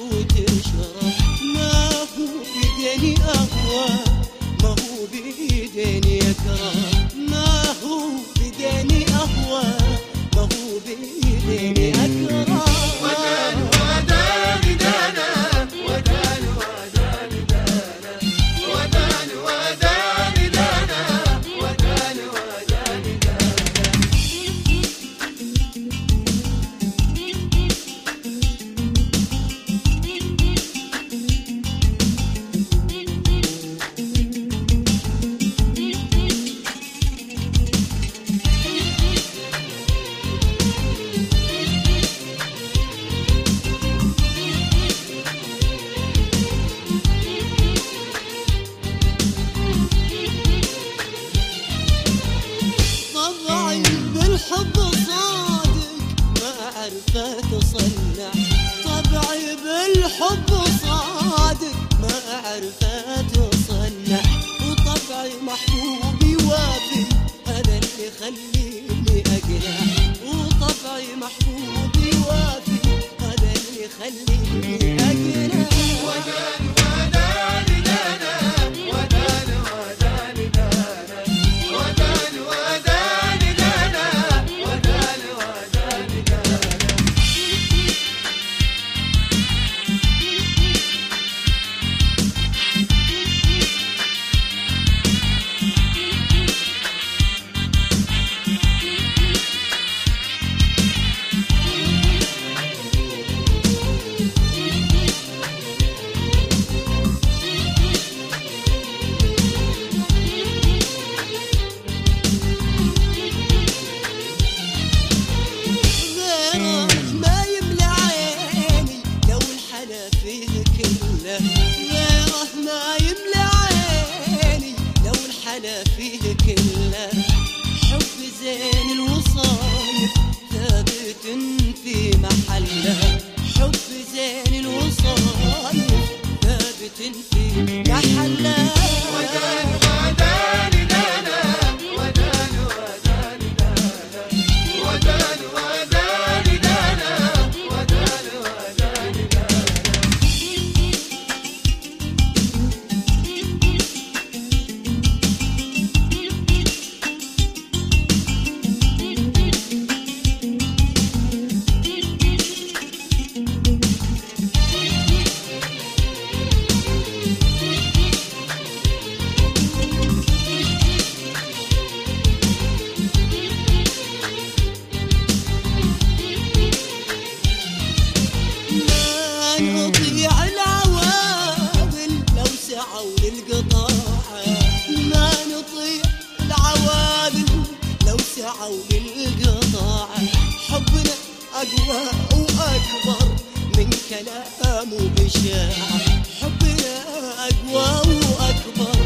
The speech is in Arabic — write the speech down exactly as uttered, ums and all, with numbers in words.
وتشرب. ما هو بيديني أهوى، ما هو بيديني أكره. ما هو بيديني أهوى، ما هو بيديني أكره. ودان ودان دانا، ودان ودان دانا، ودان ودان دانا، ودان ودان دانا. طبعي بالحب صادق ما عرفت أصنع. طبعي بالحب صادق ما عرفت أصنع. وطبعي محبوبي وافي هذا اللي يخليني أقنع. وطبعي محبوبي وافي هذا اللي يخليني أقنع. ودان ودان دانا، ودان ودان دانا، ودان ودان دانا، ودان ودان دانا. غيره ما يملى عيني لو الحلا فيه كله. غيره ما يملى عيني لو الحلا فيه كله. حب زين الوصايف ثابت في محله. حب زين الوصايف ثابت في محله. ودان ودان دانا، ودان ودان دانا، ودان ودان دانا، ودان ودان دانا. ما نطيع العوامل لو سعوا للقطاعة. ما نطيع العوامل لو سعوا للقطاعة. حبنا أقوى وأكبر من كلام وإشاعة. حبنا أقوى وأكبر